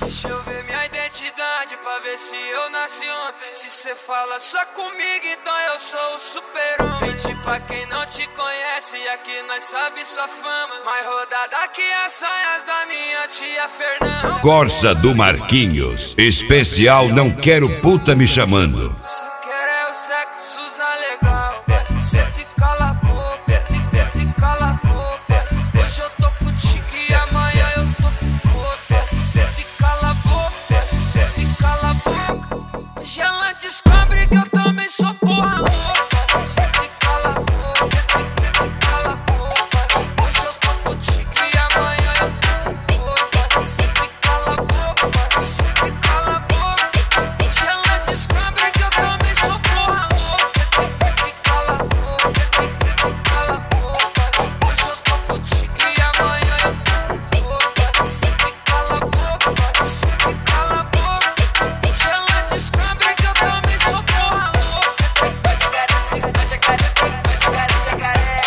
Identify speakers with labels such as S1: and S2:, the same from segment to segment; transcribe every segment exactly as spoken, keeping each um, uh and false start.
S1: Deixa eu ver minha identidade pra ver se eu nasci ontem. Se cê fala só comigo, então eu sou o super-homem. Mente pra quem não te conhece, aqui nós sabe sua fama. Mais rodada que as sonhas da minha tia Fernanda.
S2: Corsa do Marquinhos, especial Não Quero Puta Me Chamando.
S1: Só quero é o sexo legal. Cê te cala a boca, te cala a boca. Hoje eu tô contigo e amanhã eu tô com outra. Cê te cala a boca, cê te cala a boca. Hoje ela descobre que eu também sou porra louca. Cê te cala a boca, te cala a boca. Hoje eu tô contigo e amanhã eu tô com outra. Cê te cala a boca, cê te cala a boca. Hoje ela descobre que eu também sou porra louca. Te cala a boca, te cala a boca. Hoje eu tô contigo e amanhã eu tô com outra. Cê te cala a boca, cê te cala a boca. Hoje ela descobre que eu também sou porra louca. Vai jacaré, vai jacaré, vai jacaré, jacaré.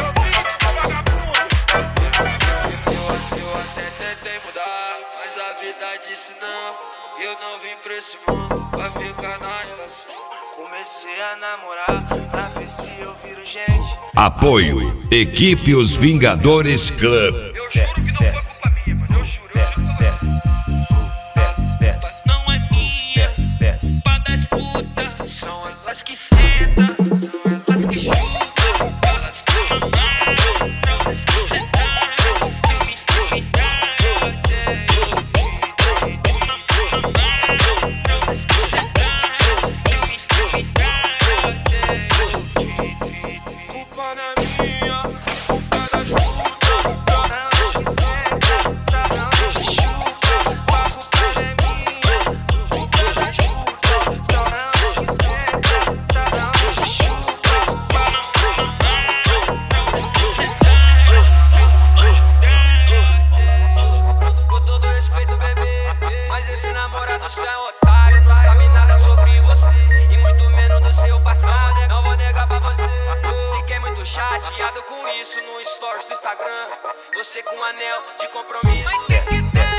S1: Eu até tentei mudar, mas a vida disse não. Eu não vim pra esse mundo pra ficar na relação. Comecei a namorar pra ver se eu viro gente.
S2: Apoio Equipe Os Vingadores Club.
S1: Eu juro que não foi culpa minha, mano. Eu juro, eu não é minha. Pra das putas, são elas que sentam, são elas que chutam, elas que mamam, elas que sentaram. Eu me duvidava, eu vi, elas que sentaram. Eu me duvidava, eu vi, culpa não é minha, culpa das putas, elas que sentam, elas que chutam. A culpa não é minha, culpa das putas, elas que sentam, elas que chutam. Com todo respeito, bebê, mas esse namorado seu é um otário. Não sabe nada sobre você e muito menos do seu passado. Não vou negar pra você, fiquei muito chateado com isso no stories do Instagram. Você com um anel de compromisso. Mas que que tem?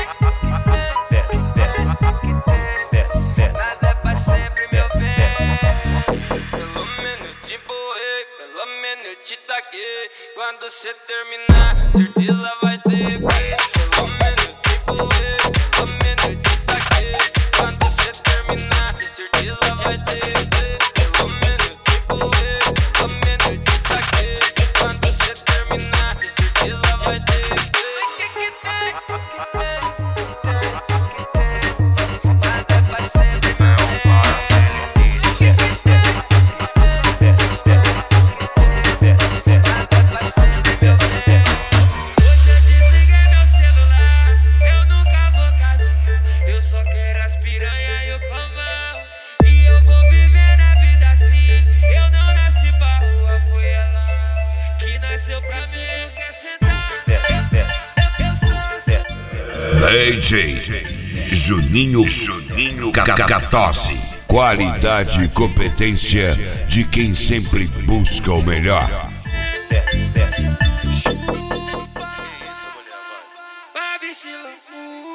S1: Nada é pra sempre, meu bem. Pelo menos te boei, pelo menos te taquei. Quando cê terminar, certeza vai ter beijo. Pelo menos te boei, pelo menos te taquei. Quando cê terminar, certeza vai ter beijo. Pelo menos te boei, pelo menos te taquei. Quando cê terminar, certeza vai ter beijo. Que que tem? Que tem? Que tem? Que tem? Nada é pra sempre, meu bem. Hoje eu desliguei meu celular, eu nunca vou casar. Eu só quero as piranha e o povão. E eu vou viver a vida assim. Eu não nasci pra rua, foi ela que nasceu pra mim. Quer sentar? Eu sou assim.
S2: D J Juninho Juninho Cacatosse. Qualidade e competência de quem sempre busca o melhor.
S1: Baby, she looks